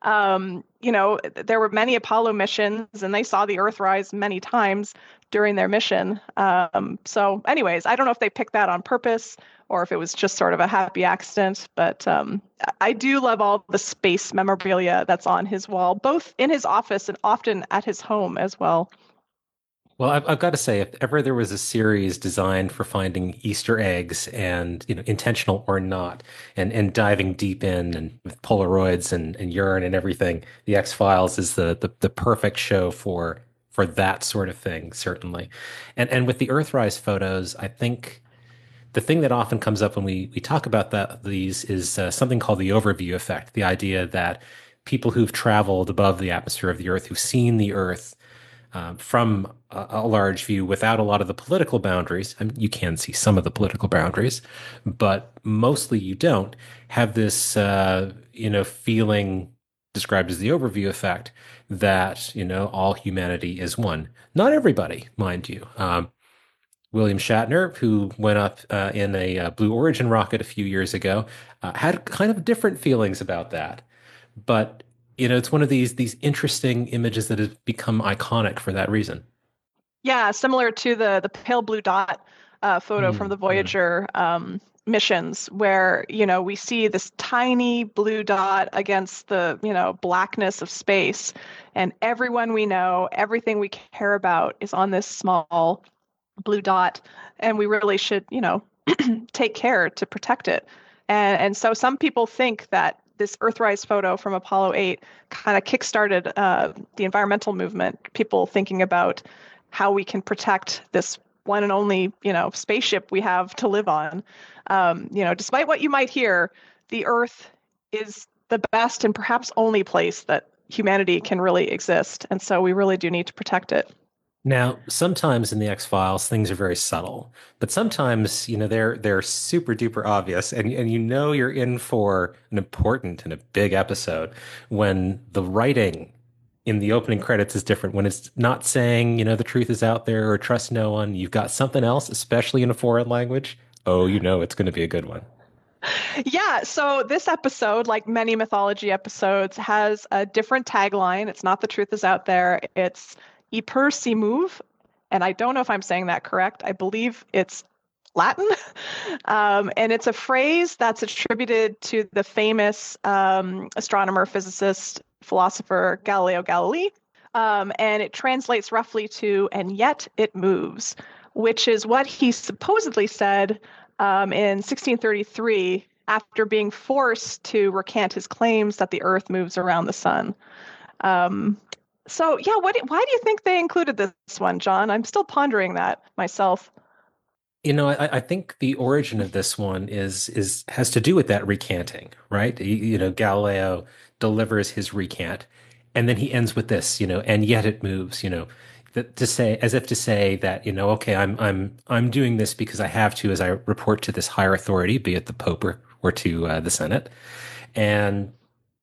Um, you know, there were many Apollo missions, and they saw the Earthrise many times during their mission. Um, so anyways, I don't know if they picked that on purpose or if it was just sort of a happy accident, but um, I do love all the space memorabilia that's on his wall, both in his office and often at his home as well. Well, I've, I've got to say, if ever there was a series designed for finding Easter eggs and, you know, intentional or not, and, and diving deep in and with Polaroids and, and urine and everything, the X-Files is the, the, the perfect show for for that sort of thing, certainly. And and with the Earthrise photos, I think the thing that often comes up when we, we talk about that these is uh, something called the overview effect, the idea that people who've traveled above the atmosphere of the Earth, who've seen the Earth, Um, from a, a large view without a lot of the political boundaries. I mean, you can see some of the political boundaries, but mostly you don't have this, uh, you know, feeling described as the overview effect that, you know, all humanity is one. Not everybody, mind you. Um, William Shatner, who went up uh, in a uh, Blue Origin rocket a few years ago, uh, had kind of different feelings about that. But you know, it's one of these these interesting images that has become iconic for that reason. Yeah, similar to the the pale blue dot uh, photo Mm, from the yeah. Voyager um, missions, where you know we see this tiny blue dot against the you know blackness of space, and everyone we know, everything we care about, is on this small blue dot, and we really should you know take care to protect it. And and so some people think that this Earthrise photo from Apollo eight kind of kickstarted uh, the environmental movement, people thinking about how we can protect this one and only, you know, spaceship we have to live on. Um, you know, despite what you might hear, the Earth is the best and perhaps only place that humanity can really exist. And so we really do need to protect it. Now, sometimes in the X-Files, things are very subtle, but sometimes, you know, they're they're super duper obvious, and and you know you're in for an important and a big episode when the writing in the opening credits is different, when it's not saying, you know, the truth is out there or trust no one. You've got something else, especially in a foreign language. Oh, you know it's going to be a good one. Yeah, so this episode, like many mythology episodes, has a different tagline. It's not the truth is out there. It's I per si move, and I don't know if I'm saying that correct. I believe it's Latin, um, and it's a phrase that's attributed to the famous um, astronomer, physicist, philosopher Galileo Galilei, um, and it translates roughly to "and yet it moves," which is what he supposedly said um, in sixteen thirty-three after being forced to recant his claims that the Earth moves around the sun. Um, So yeah, what? Why do you think they included this one, John? I'm still pondering that myself. You know, I, I think the origin of this one is is has to do with that recanting, right? You, you know, Galileo delivers his recant, and then he ends with this, you know, and yet it moves, you know, that to say as if to say that, you know, okay, I'm I'm I'm doing this because I have to, as I report to this higher authority, be it the Pope or, or to uh, the Senate, and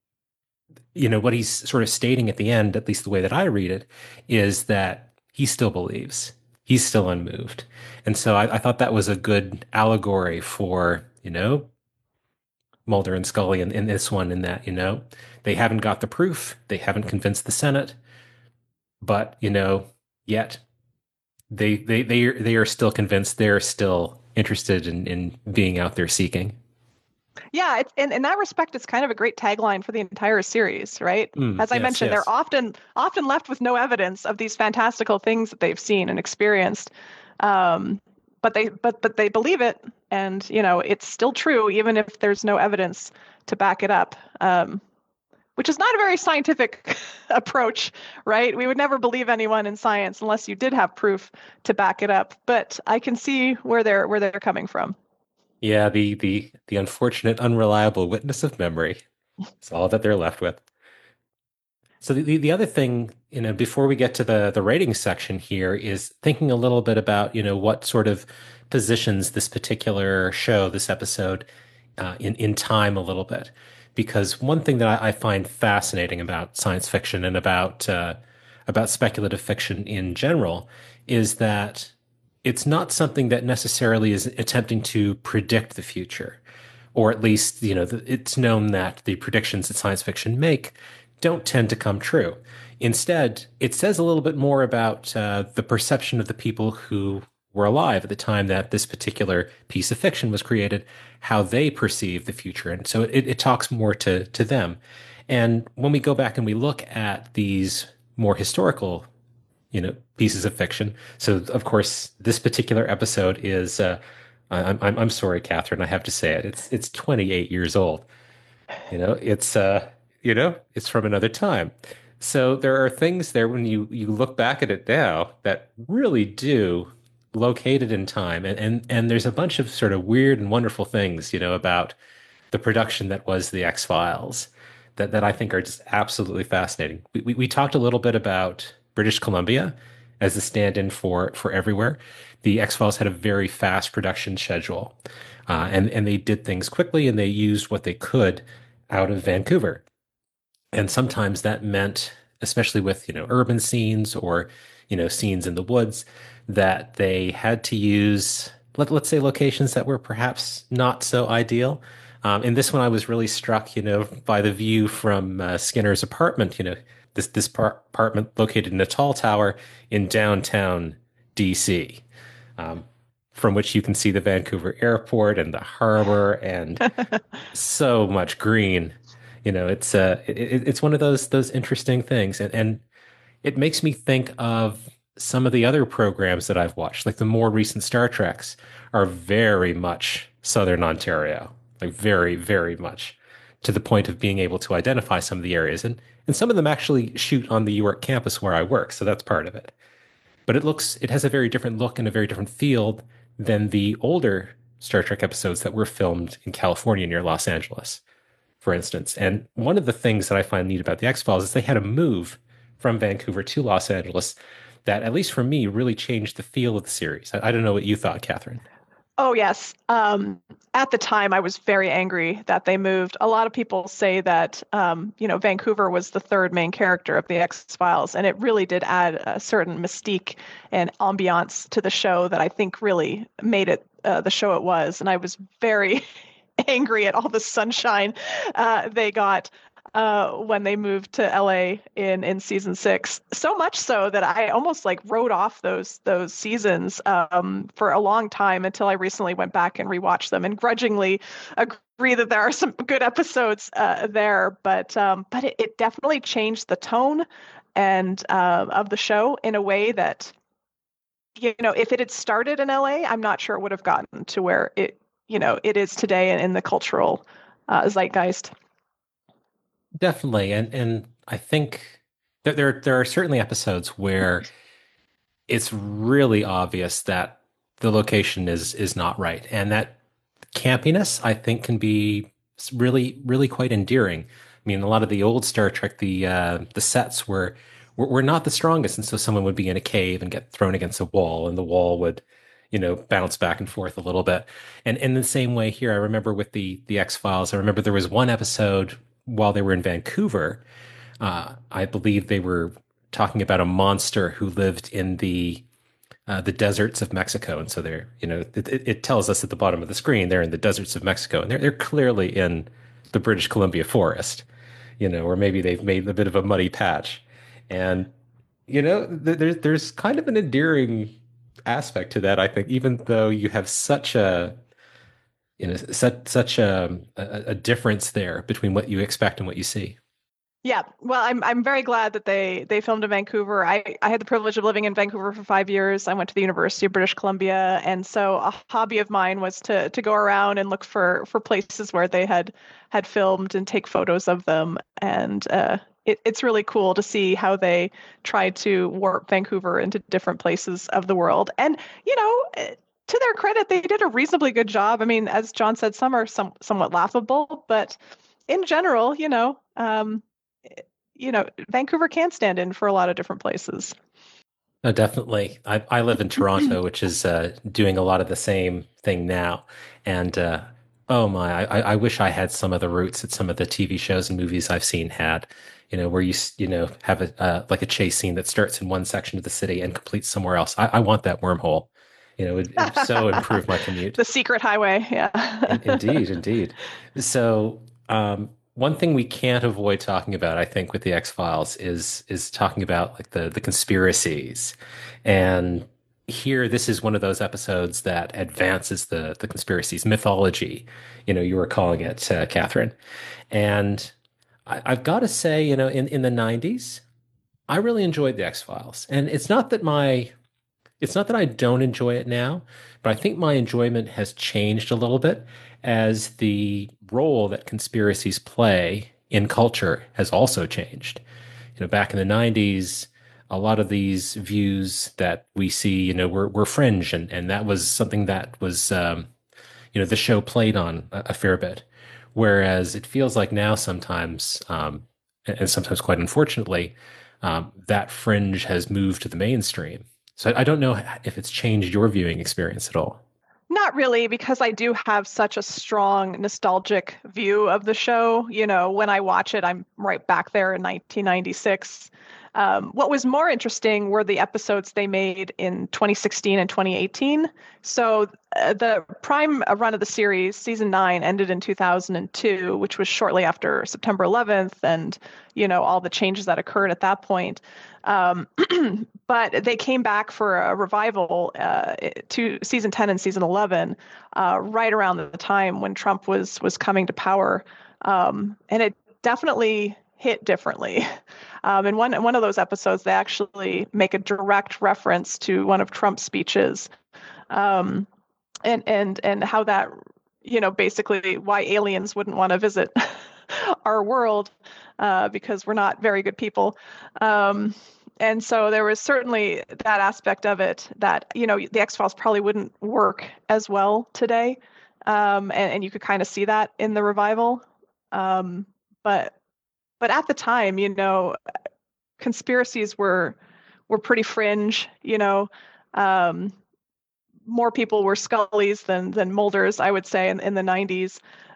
you know, what he's sort of stating at the end, at least the way that I read it, is that he still believes. He's still unmoved. And so I, I thought that was a good allegory for, you know, Mulder and Scully in, in this one, in that, you know, they haven't got the proof. They haven't convinced the Senate. But, you know, yet they they they are, they are still convinced. They're still interested in, in being out there seeking. Yeah, it's, in in that respect, it's kind of a great tagline for the entire series, right? Mm, As I yes, mentioned, yes. they're often often left with no evidence of these fantastical things that they've seen and experienced, um, but they but but they believe it, and you know it's still true even if there's no evidence to back it up. Um, which is not a very scientific approach, right? We would never believe anyone in science unless you did have proof to back it up. But I can see where they're where they're coming from. Yeah, the the the unfortunate, unreliable witness of memory. It's all that they're left with. So the, the other thing, you know, before we get to the the rating section here is thinking a little bit about, you know, what sort of positions this particular show, this episode, uh, in in time a little bit. Because one thing that I, I find fascinating about science fiction and about uh, about speculative fiction in general is that it's not something that necessarily is attempting to predict the future, or at least, you know, it's known that the predictions that science fiction make don't tend to come true. Instead, it says a little bit more about uh, the perception of the people who were alive at the time that this particular piece of fiction was created, how they perceive the future. And so it, it talks more to, to them. And when we go back and we look at these more historical, you know, pieces of fiction. So, of course, this particular episode is, uh, I'm, I'm, I'm sorry, Catherine, I have to say it. It's, it's twenty-eight years old. You know, it's, uh, you know, it's from another time. So there are things there when you, you look back at it now that really do locate it in time. And, and, and there's a bunch of sort of weird and wonderful things, you know, about the production that was the X-Files that, that I think are just absolutely fascinating. We, we, we talked a little bit about British Columbia as the stand-in for for everywhere. The X-Files had a very fast production schedule, uh, and and they did things quickly, and they used what they could out of Vancouver. And sometimes that meant, especially with, you know, urban scenes or, you know, scenes in the woods, that they had to use, let, let's say, locations that were perhaps not so ideal. Um, in this one, I was really struck, you know, by the view from uh, Skinner's apartment, you know, this this par- apartment located in a tall tower in downtown D C, um, from which you can see the Vancouver airport and the harbor and so much green. You know, it's uh, it, it's one of those those interesting things, and and it makes me think of some of the other programs that I've watched, like the more recent Star Treks, are very much Southern Ontario, like very very much. to the point of being able to identify some of the areas. And, and some of them actually shoot on the York campus where I work, so that's part of it. But it looks, it has a very different look and a very different feel than the older Star Trek episodes that were filmed in California near Los Angeles, for instance. And one of the things that I find neat about the X-Files is they had a move from Vancouver to Los Angeles that, at least for me, really changed the feel of the series. I, I don't know what you thought, Catherine. Oh, yes. Um, at the time, I was very angry that they moved. A lot of people say that, um, you know, Vancouver was the third main character of the X-Files, and it really did add a certain mystique and ambiance to the show that I think really made it uh, the show it was. And I was very angry at all the sunshine uh, they got uh, when they moved to L A in, in season six. So much so that I almost like wrote off those those seasons um, for a long time until I recently went back and rewatched them and grudgingly agree that there are some good episodes uh, there. But um, but it, it definitely changed the tone and uh, of the show in a way that, you know, if it had started in L A, I'm not sure it would have gotten to where it, you know, it is today in, in the cultural uh, zeitgeist. Definitely. And and I think that there there are certainly episodes where it's really obvious that the location is is not right. And that campiness, I think, can be really, really quite endearing. I mean, a lot of the old Star Trek, the uh, the sets were, were were not the strongest, and so someone would be in a cave and get thrown against a wall, and the wall would, you know, bounce back and forth a little bit. And in the same way here, I remember with the the X-Files, I remember there was one episode while they were in Vancouver. Uh, I believe they were talking about a monster who lived in the uh, the deserts of Mexico, and so they're, you know, it, it tells us at the bottom of the screen they're in the deserts of Mexico, and they're they're clearly in the British Columbia forest, you know, or maybe they've made a bit of a muddy patch, and you know, th- there's there's kind of an endearing aspect to that, I think, even though you have such a, you know, such such a, a a difference there between what you expect and what you see. Yeah, well, I'm I'm very glad that they they filmed in Vancouver. I, I had the privilege of living in Vancouver for five years. I went to the University of British Columbia, and so a hobby of mine was to to go around and look for for places where they had had filmed and take photos of them. And uh, it, it's really cool to see how they tried to warp Vancouver into different places of the world. And you know, to their credit, they did a reasonably good job. I mean, as John said, some are some somewhat laughable, but in general, you know. Um, you know, Vancouver can stand in for a lot of different places. Oh, definitely. I, I live in Toronto, which is uh, doing a lot of the same thing now. And uh, oh my, I, I wish I had some of the roots that some of the T V shows and movies I've seen had, you know, where you, you know, have a uh, like a chase scene that starts in one section of the city and completes somewhere else. I, I want that wormhole. You know, it would so improve my commute. The secret highway. Yeah. In, indeed, indeed. So, um, one thing we can't avoid talking about, I think, with the X-Files is is talking about like the the conspiracies. And here, this is one of those episodes that advances the the conspiracies, mythology, you know, you were calling it, uh, Catherine. And I, I've got to say, you know, in, in the nineties, I really enjoyed the X-Files. And it's not that my it's not that I don't enjoy it now, but I think my enjoyment has changed a little bit as the role that conspiracies play in culture has also changed. You know, back in the nineties, a lot of these views that we see, you know, were, were fringe, and, and that was something that was, um, you know, the show played on a, a fair bit. Whereas it feels like now sometimes, um, and sometimes quite unfortunately, um, that fringe has moved to the mainstream. So I, I don't know if it's changed your viewing experience at all. Not really, because I do have such a strong nostalgic view of the show. You know, when I watch it, I'm right back there in nineteen ninety-six. Um, what was more interesting were the episodes they made in twenty sixteen and twenty eighteen. So uh, the prime run of the series, season nine, ended in two thousand two, which was shortly after September eleventh, and, you know, all the changes that occurred at that point. Um, but they came back for a revival uh, to season ten and season eleven, uh, right around the time when Trump was was coming to power, um, and it definitely hit differently. Um, in one one of those episodes, they actually make a direct reference to one of Trump's speeches, um, and and and how that, you know, basically why aliens wouldn't want to visit our world uh, because we're not very good people. Um, and so there was certainly that aspect of it that, you know, the X-Files probably wouldn't work as well today. Um, and, and you could kind of see that in the revival. Um, but but at the time, you know, conspiracies were were pretty fringe, you know. Um, more people were Scullys than than Mulders, I would say, in, in the nineties.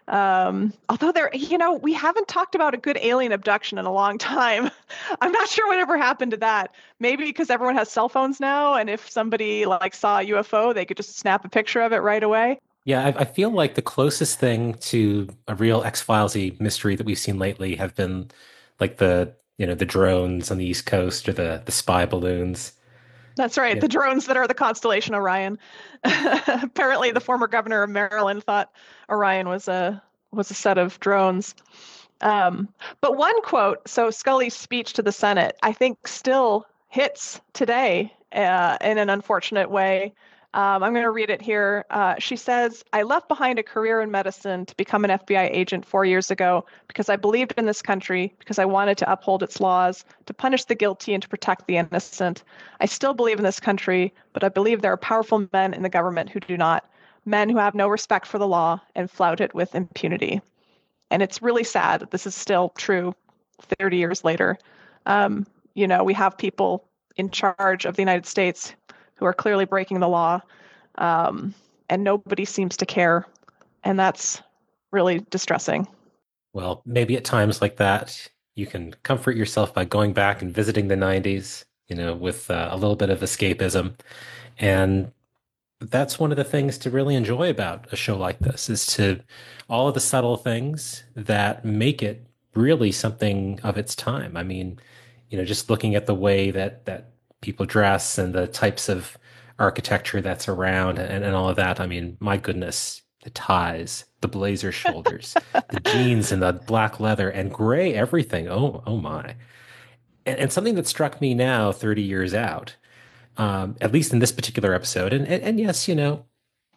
Um, although there, you know, we haven't talked about a good alien abduction in a long time. I'm not sure whatever happened to that. Maybe because everyone has cell phones now, and if somebody like saw a U F O, they could just snap a picture of it right away. Yeah, I, I feel like the closest thing to a real X-Filesy mystery that we've seen lately have been like the, you know, the drones on the East Coast or the the spy balloons. That's right. Yeah. The drones that are the constellation Orion. Apparently, the former governor of Maryland thought Orion was a was a set of drones. Um, but one quote, so Scully's speech to the Senate, I think still hits today uh, in an unfortunate way. Um, I'm going to read it here. Uh, she says, "I left behind a career in medicine to become an F B I agent four years ago because I believed in this country, because I wanted to uphold its laws, to punish the guilty and to protect the innocent. I still believe in this country, but I believe there are powerful men in the government who do not, men who have no respect for the law and flout it with impunity." And it's really sad that this is still true thirty years later. Um, you know, we have people in charge of the United States who are clearly breaking the law, um, and nobody seems to care. And that's really distressing. Well, maybe at times like that, you can comfort yourself by going back and visiting the nineties, you know, with uh, a little bit of escapism. And that's one of the things to really enjoy about a show like this is to all of the subtle things that make it really something of its time. I mean, you know, just looking at the way that that people dress and the types of architecture that's around and, and all of that. I mean, my goodness, the ties, the blazer shoulders, the jeans and the black leather and gray everything. Oh, oh my. And, and something that struck me now, thirty years out, um, at least in this particular episode. And, and, and yes, you know,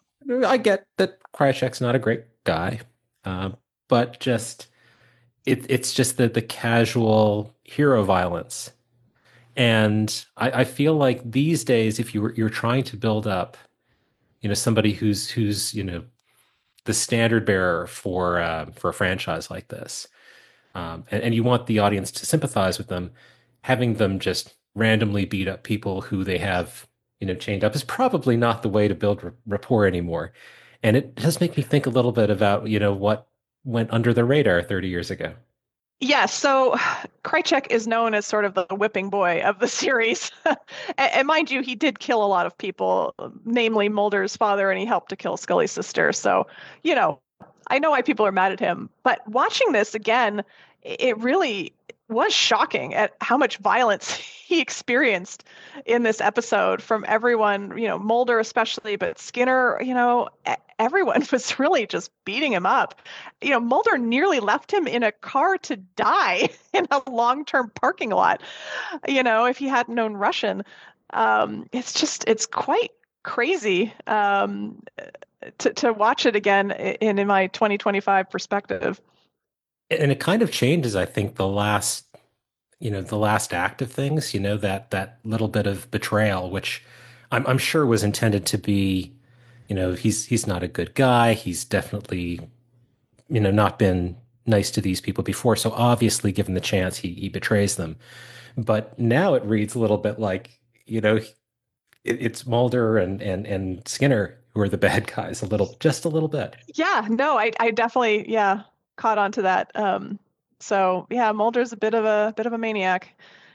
I get that Krychek's not a great guy, uh, but just it, it's just the, the casual hero violence. And I, I feel like these days, if you were, you're trying to build up, you know, somebody who's who's you know the standard bearer for uh, for a franchise like this, um, and, and you want the audience to sympathize with them, having them just randomly beat up people who they have, you know, chained up is probably not the way to build r- rapport anymore. And it does make me think a little bit about, you know, what went under the radar thirty years ago. Yeah, so Krychek is known as sort of the whipping boy of the series. and, and mind you, he did kill a lot of people, namely Mulder's father, and he helped to kill Scully's sister. So, you know, I know why people are mad at him. But watching this again, it really was shocking at how much violence he experienced in this episode from everyone, you know, Mulder especially, but Skinner, you know, everyone was really just beating him up. You know, Mulder nearly left him in a car to die in a long-term parking lot, you know, if he hadn't known Russian. Um, it's just, it's quite crazy um, to, to watch it again in, in my twenty twenty-five perspective. And it kind of changes, I think, the last, you know, the last act of things, you know, that that little bit of betrayal, which I'm, I'm sure was intended to be, you know, he's he's not a good guy. He's definitely, you know, not been nice to these people before. So obviously, given the chance, he he betrays them. But now it reads a little bit like, you know, it, it's Mulder and and and Skinner who are the bad guys, a little, just a little bit. Yeah, no, I I definitely, yeah, caught on to that. Um, so yeah, Mulder's a bit of a bit of a maniac.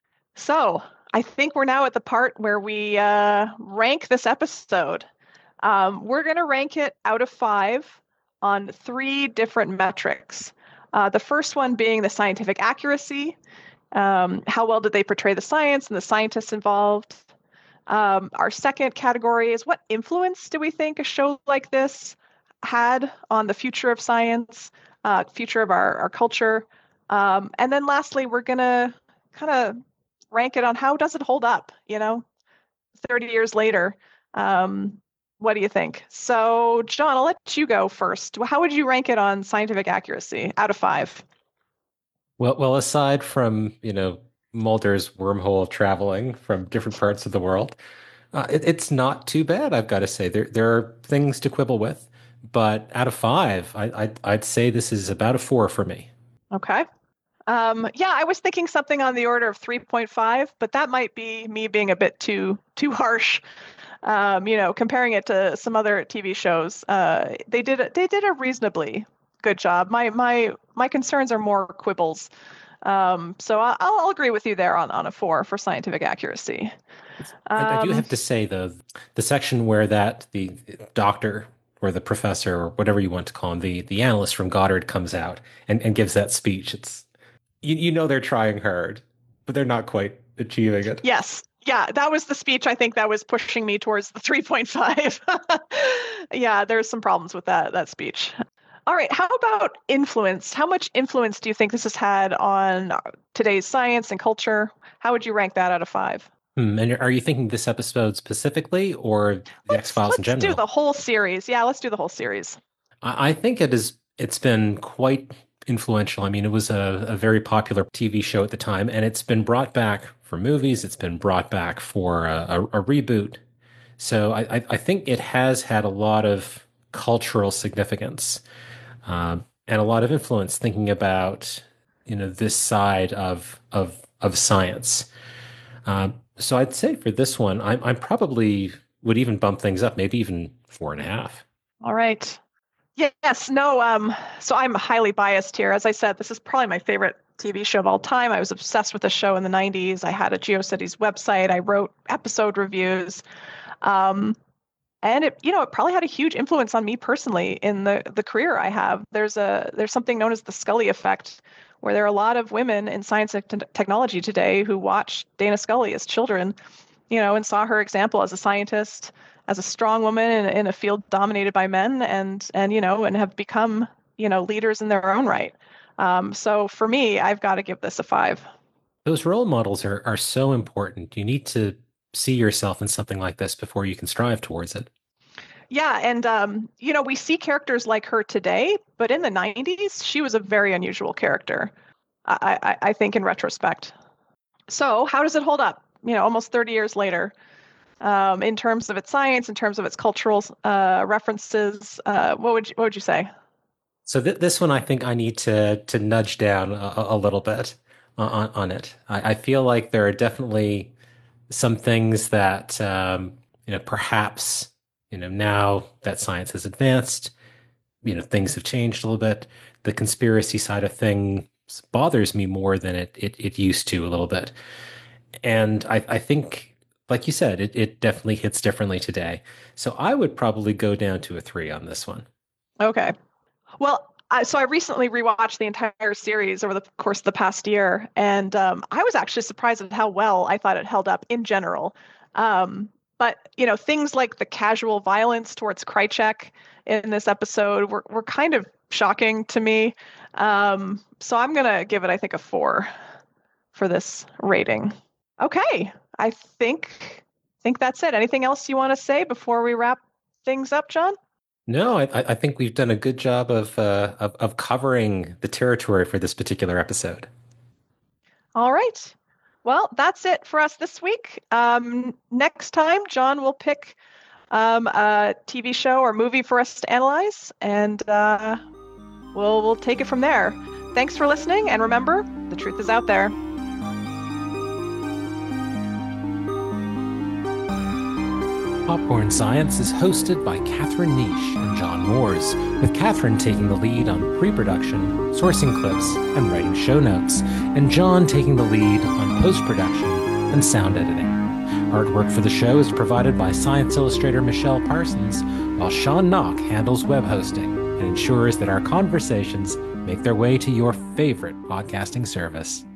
So I think we're now at the part where we uh, rank this episode. Um, we're going to rank it out of five on three different metrics. Uh, the first one being the scientific accuracy. Um, how well did they portray the science and the scientists involved? Um, our second category is what influence do we think a show like this had on the future of science, uh, future of our, our culture? Um, and then lastly, we're going to kind of rank it on how does it hold up, you know, thirty years later. Um, what do you think? So, John, I'll let you go first. How would you rank it on scientific accuracy out of five? Well, well, aside from, you know, Mulder's wormhole traveling from different parts of the world, uh, it, it's not too bad, I've got to say. There there are things to quibble with, but out of five, I, I'd, I'd say this is about a four for me. Okay. Um, yeah, I was thinking something on the order of three point five, but that might be me being a bit too too harsh. Um, you know, comparing it to some other T V shows, uh, they did a, they did a reasonably good job. My my my concerns are more quibbles. Um, so I, I'll agree with you there on on a four for scientific accuracy. I, I do Um, have to say, though, the section where that the doctor or the professor or whatever you want to call him, the the analyst from Goddard comes out and, and gives that speech. It's you, you know they're trying hard, but they're not quite achieving it. yes. Yeah, that was the speech I think that was pushing me towards the three point five. Yeah, there's some problems with that that speech. All right, how about influence? How much influence do you think this has had on today's science and culture? How would you rank that out of five? Hmm, and are you thinking this episode specifically or the Let's X-Files in let's do general? the whole series. Yeah, let's do the whole series. I, I think it is it's been quite influential. I mean, it was a, a very popular T V show at the time, and it's been brought back for movies. It's been brought back for a, a, a reboot. So I, I I think it has had a lot of cultural significance, um, and a lot of influence thinking about, you know, this side of of of science. Um, so I'd say for this one, I'm I'm probably would even bump things up, maybe even four and a half. All right. Yes, no, um, so I'm highly biased here. As I said, this is probably my favorite T V show of all time. I was obsessed with the show in the nineties. I had a GeoCities website. I wrote episode reviews. Um, and it, you know, it probably had a huge influence on me personally in the the career I have. There's a there's something known as the Scully effect, where there are a lot of women in science and t- technology today who watched Dana Scully as children, you know, and saw her example as a scientist, as a strong woman in, in a field dominated by men, and and you know, and have become, you know, leaders in their own right. Um, so for me, I've got to give this a five. Those role models are are so important. You need to see yourself in something like this before you can strive towards it. Yeah, and um, you know, we see characters like her today, but in the nineties, she was a very unusual character. I, I, I think in retrospect. So how does it hold up? You know, almost thirty years later, um, in terms of its science, in terms of its cultural uh, references. Uh, what would you, what would you say? So th this one, I think I need to to nudge down a, a little bit on on it. I, I feel like there are definitely some things that um, you know, perhaps, you know, now that science has advanced, you know, things have changed a little bit. The conspiracy side of things bothers me more than it it, it used to a little bit. And I, I think, like you said, it, it definitely hits differently today. So I would probably go down to a three on this one. Okay. Well, I, so I recently rewatched the entire series over the course of the past year, and um, I was actually surprised at how well I thought it held up in general. Um, but you know, things like the casual violence towards Krychek in this episode were were kind of shocking to me. Um, so I'm gonna give it, I think, a four for this rating. Okay, I think think that's it. Anything else you want to say before we wrap things up, John? No, I, I think we've done a good job of, uh, of of covering the territory for this particular episode. All right. Well, that's it for us this week. Um, next time, John will pick um, a T V show or movie for us to analyze, and uh, we'll we'll take it from there. Thanks for listening, and remember, the truth is out there. Popcorn Science is hosted by Catherine Niche and John Moores, with Catherine taking the lead on pre-production, sourcing clips, and writing show notes, and John taking the lead on post-production and sound editing. Artwork for the show is provided by Science Illustrator Michelle Parsons, while Sean Knock handles web hosting and ensures that our conversations make their way to your favorite podcasting service.